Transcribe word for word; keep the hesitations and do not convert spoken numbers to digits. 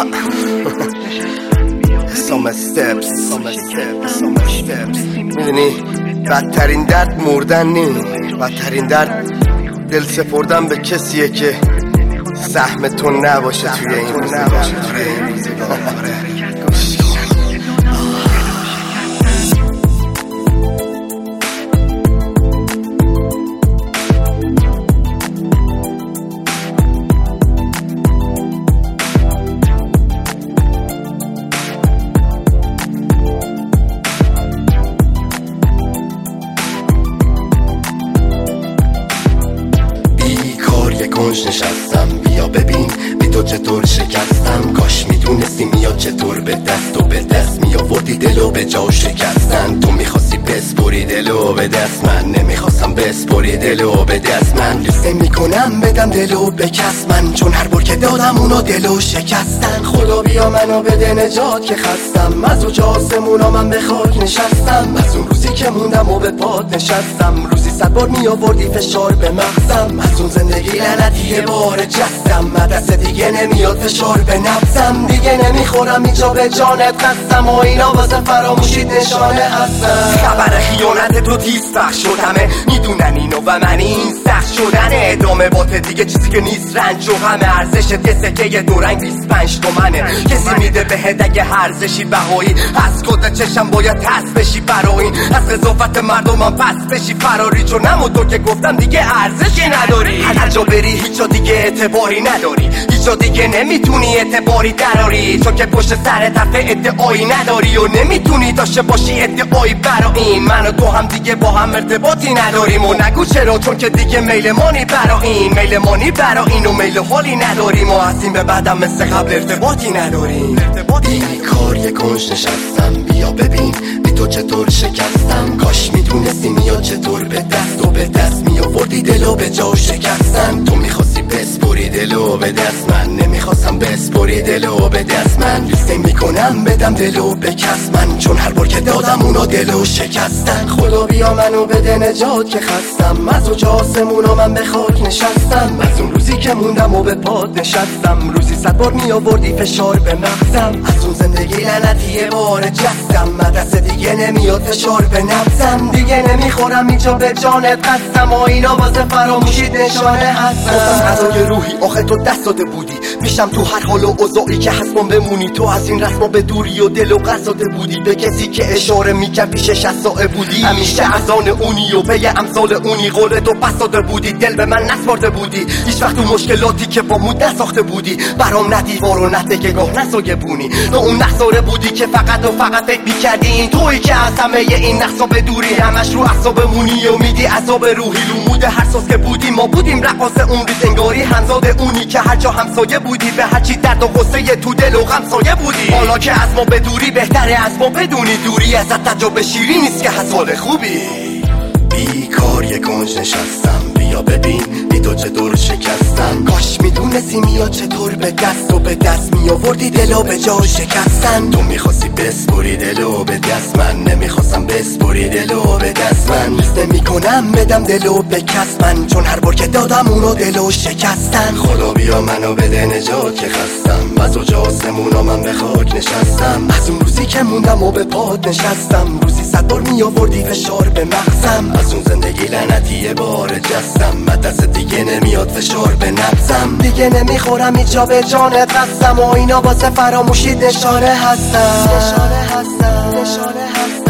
Some steps Some steps Some steps میدونی بدترین درد مردن نی، بدترین درد دل سپردن به کسیه که سهم تو نباشه توی این روزگار. کنج نشستم بیا ببین بی تو چطور شکستم، کاش میدونستی میاد چطور به دست و به دست میآوردی دلو به جا شکستن. تو میخواستی بسپری دلو به دست من، نمیخواستم بسپری دلو به دست من. دوست میکنم بدم دلو به کس من، چون هر بار که دادم اونو دلو شکستن. خدا بیا منو بده نجات که خستم، از اوج آسمونا من به خاک نشستم. از اون روزی که موندم و به پات نشستم، روزی صد بار میآوردی فشار به مغزم. از اون زندگی لعنتی یه بار جستم، دست دیگه نمیاد فشار به نبضم. دیگه نمیخورم اینجا به جانت قسم، و اینا واسه فراموشید نشانه هستم. خبر خیانت تو تیز پخش شدمه، میدونن اینو و من این سخت شدن ادامه بات دیگه چیزی که نیست رنج و همه ارزش یه سکه دو رنگ بیست و پنج تومنه. کسی میده بهت اگه ارزشی بهایی، از کد چشم باید تست بشی برای این، از قضاوت مردمم پس بشی فراری، چون همون تو که گفتم دیگه ارزشی نداری. هر جا بری هیچ جا دیگه اعتباری نداری، هیچ جا دیگه نمیتونی اعتباری دراری، چون که پشت سر طرف ادعایی نداری و نمیتونی داشته باشی ادعایی برا این. من و تو هم دیگه با هم ارتباطی نداریم و نگو چرا، چون که دیگه میل مانی برا این، میل مانی برا این و میل حالی نداریم و از این به بعدم مثل قبل ارتباطی نداریم. این کار یه کنج نشستم بیا ببین بی تو چطور شکستم، کاش میدونستی میاد چطور به دست و به دست میآوردی دلو به جا شکستن. تو میخواستی بسپری دلو به دست من، نمیخواستم بسپری دلو به دست من. دوست میکنم بدم دلو به کس من، چون هر بار که دادم اونا دلو شکستن. خدا بیا منو بده نجات که خستم، از اوج آسمونا من به خاک نشستم. از اون روزی که موندم و به پات نشستم، روزی صد بار میآوردی فشار به مغزم. از اون زندگی لعنتی یه بار جستم، دست دیگه نمیاد فشار به نبضم. دیگه نمیخورم اینجا به جانت قسم، و اینا واسه فراموشید نشانه هستم. گفتم غذای روحی آخه تو دست داده بودی، پیشم تو هر حال و اوضاعی که هستم بمونی. تو از این رسما به دوری و دل و قصاده بودی، به کسی که اشاره میکرد پیش شصت ساعه بودی. همیشه از آن اونی و پی امثال اونی، قول تو پس داده بودی، دل به من نسپارده بودی. هیچ وقت تو مشکلاتی که با مود نساخته بودی، برام نه دیوار و نه تکه گاه نسایه بونی. تو اون نخساره بودی که فقط و فقط فکر میکردی این تویی که از همه این نقصا به دوری، همش رو اعصابمونی و میدی عذاب روحی. رو مود هر ساز که بودی ما بودیم رقاص عمری، انگاری همزاد اونی که هر جا همسایه بودی، به هرچی درد و غصه تو دل و غم سایه بودی. حالا که از ما به دوری بهتره از ما بدونی، دوری ازت تجربه شیری نیست که از حال خوبی. بیکار یه کنج نشستم بیا ببین بی تو چطور شکستم، کاش میدونستی میاد چطور به دست و به دست میآوردی دلو به جا شکستن. تو میخواستی بسپری دلو به دست من، نمیخواستم بسپری دلو به دست من. دوست نمیکنم بدم دلو به کس من، چون هر بار که دادم اونو دلو شکستن. خدا بیا منو بده نجات که خستم، از اوج آسمونا من به خاک نشستم. از اون روزی که موندم و به پات نشستم، روزی صد بار میآوردی فشار به مغزم. از اون زندگی لعنتی یه بار جستم، دست دیگه نمیاد فشار به نبضم. دیگه نمیخورم اینجا به جانت قسم، و اینا واسه فراموشید نشانه هستم. نشانه هستم نشانه هستم